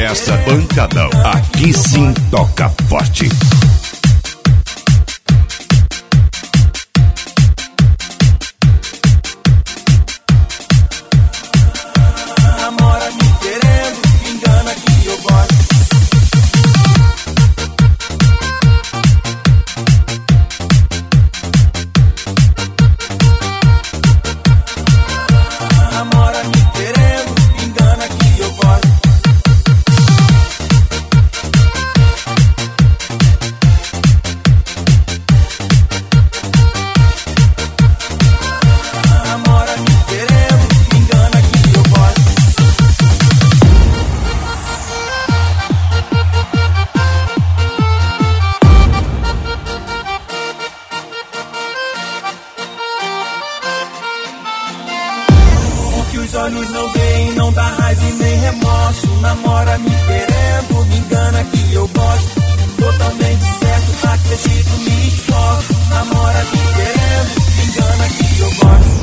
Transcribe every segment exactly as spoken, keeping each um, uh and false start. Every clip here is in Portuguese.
começa Pancadão. Aqui sim toca forte. Namora me querendo, me engana que eu gosto. Namora me querendo, me engana que eu gosto. Namora me querendo, me engana que eu gosto. O que os olhos não veem não dá raiva e nem remorso. Namora me querendo, me engana que eu gosto. Totalmente certo, acredito, me esforço. Namora me querendo, me engana que eu gosto.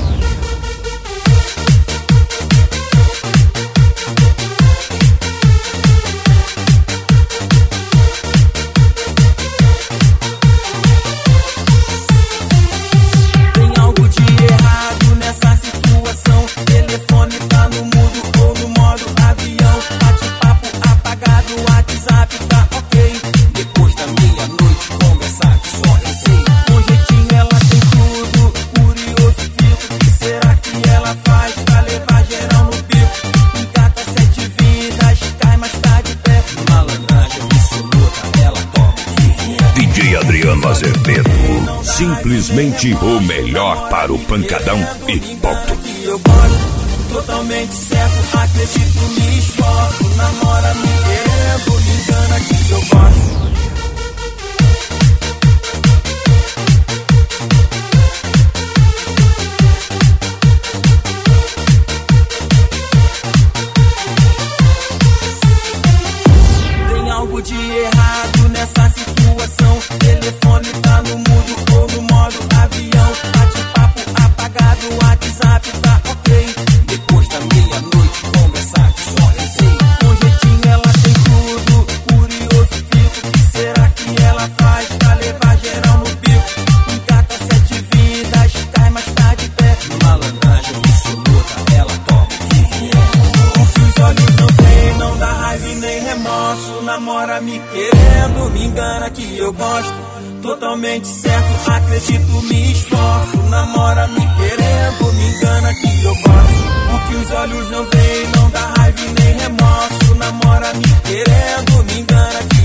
Tem algo de errado nessa situação. Telefone tá no mudo ou no modo avião. Bate-papo apagado, WhatsApp tá ok. Depois da meia-noite conversar que só eu sei. Com jeitinho ela tem tudo, curioso fico. O que será que ela faz pra levar geral no bico? Engata sete vidas, cai mais tarde pé. Malandragem absoluta, ela toma que vier. D J Adriano Azevedo, simplesmente o melhor para o pancadão e ponto. Que eu gosto, totalmente certo, acredito, me esforço. Namora me querendo, me engana que eu gosto. Tem algo de errado nessa situação. Telefone tá no mudo ou no modo avião. Bate-papo apagado, WhatsApp tá ok. Depois da meia-noite conversar que só eu sei. Com jeitinho ela tem tudo, curioso fico. O que será que ela faz pra levar geral no bico? Engata sete vidas, cai mais tarde pé. Malandragem absoluta, ela toma que vier. O que os olhos não veem não dá raiva e nem remorso. Namora me querendo, me engana que eu gosto. Totalmente certo, acredito, me esforço. Namora me querendo, me engana que eu gosto. O que os olhos não veem não dá raiva e nem remorso. Namora me querendo, me engana que